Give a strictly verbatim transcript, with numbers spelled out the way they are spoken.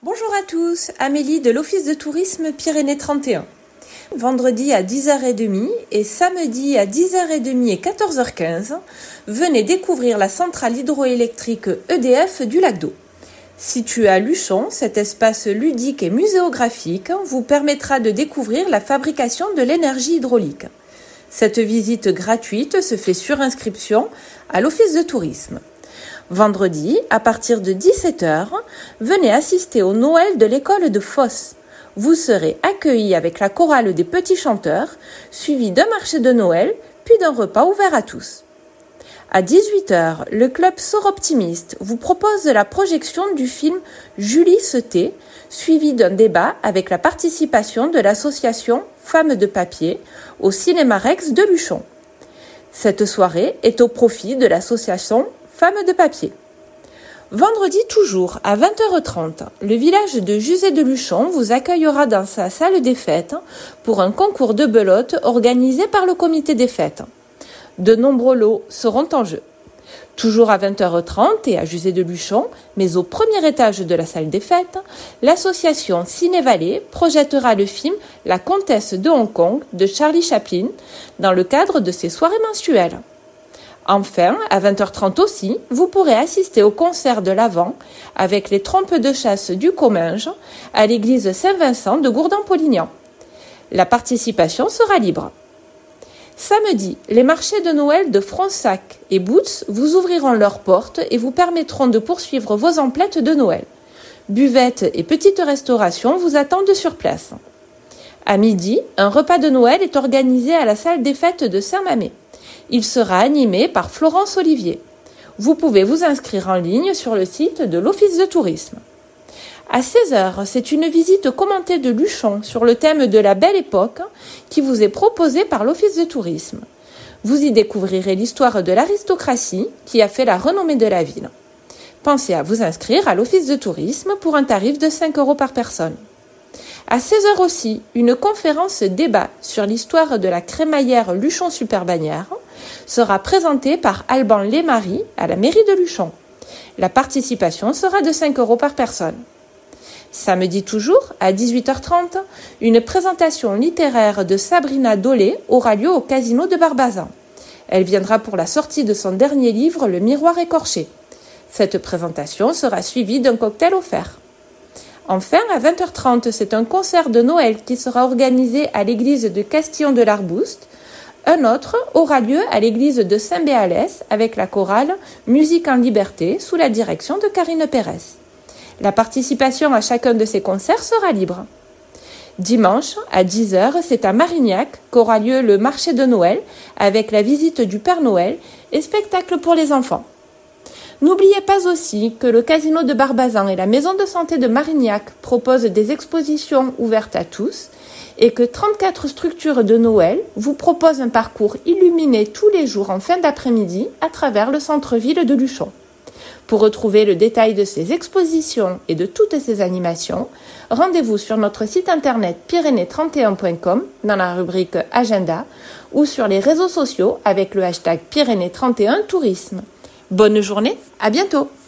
Bonjour à tous, Amélie de l'Office de tourisme Pyrénées trente et un. Vendredi à dix heures trente et samedi à dix heures trente et quatorze heures quinze, venez découvrir la centrale hydroélectrique E D F du lac d'Eau. Situé à Luchon, cet espace ludique et muséographique vous permettra de découvrir la fabrication de l'énergie hydraulique. Cette visite gratuite se fait sur inscription à l'Office de tourisme. Vendredi, à partir de dix-sept heures, venez assister au Noël de l'école de Fosse. Vous serez accueillis avec la chorale des petits chanteurs, suivi d'un marché de Noël, puis d'un repas ouvert à tous. À dix-huit heures, le club Soroptimiste vous propose la projection du film Julie Seté, suivi d'un débat avec la participation de l'association Femmes de Papier au Cinéma Rex de Luchon. Cette soirée est au profit de l'association Femmes de Papier. Vendredi toujours, à vingt heures trente, le village de Juzet de Luchon vous accueillera dans sa salle des fêtes pour un concours de belote organisé par le comité des fêtes. De nombreux lots seront en jeu. Toujours à vingt heures trente et à Juzet de Luchon, mais au premier étage de la salle des fêtes, l'association Ciné-Vallée projettera le film La Comtesse de Hong Kong de Charlie Chaplin dans le cadre de ses soirées mensuelles. Enfin, à vingt heures trente aussi, vous pourrez assister au concert de l'Avent avec les trompes de chasse du Comminges à l'église Saint-Vincent de Gourdon-Polignan. La participation sera libre. Samedi, les marchés de Noël de Fronsac et Boots vous ouvriront leurs portes et vous permettront de poursuivre vos emplettes de Noël. Buvettes et petites restaurations vous attendent sur place. À midi, un repas de Noël est organisé à la salle des fêtes de Saint-Mamé. Il sera animé par Florence Olivier. Vous pouvez vous inscrire en ligne sur le site de l'Office de tourisme. À seize heures, c'est une visite commentée de Luchon sur le thème de la Belle Époque qui vous est proposée par l'Office de tourisme. Vous y découvrirez l'histoire de l'aristocratie qui a fait la renommée de la ville. Pensez à vous inscrire à l'Office de tourisme pour un tarif de cinq euros par personne. À seize heures aussi, une conférence débat sur l'histoire de la crémaillère Luchon-Super-Bagnères sera présentée par Alban Lémarie à la mairie de Luchon. La participation sera de cinq euros par personne. Samedi toujours, à dix-huit heures trente, une présentation littéraire de Sabrina Dolé aura lieu au Casino de Barbazan. Elle viendra pour la sortie de son dernier livre, Le Miroir écorché. Cette présentation sera suivie d'un cocktail offert. Enfin, à vingt heures trente, c'est un concert de Noël qui sera organisé à l'église de Castillon de l'Arbouste. Un autre aura lieu à l'église de Saint-Béalès avec la chorale Musique en Liberté sous la direction de Karine Pérez. La participation à chacun de ces concerts sera libre. Dimanche, à dix heures, c'est à Marignac qu'aura lieu le marché de Noël avec la visite du Père Noël et spectacle pour les enfants. N'oubliez pas aussi que le Casino de Barbazan et la Maison de santé de Marignac proposent des expositions ouvertes à tous et que trente-quatre structures de Noël vous proposent un parcours illuminé tous les jours en fin d'après-midi à travers le centre-ville de Luchon. Pour retrouver le détail de ces expositions et de toutes ces animations, rendez-vous sur notre site internet pyrénées trente et un point com dans la rubrique Agenda ou sur les réseaux sociaux avec le hashtag Pyrénées trente et un Tourisme. Bonne journée, à bientôt!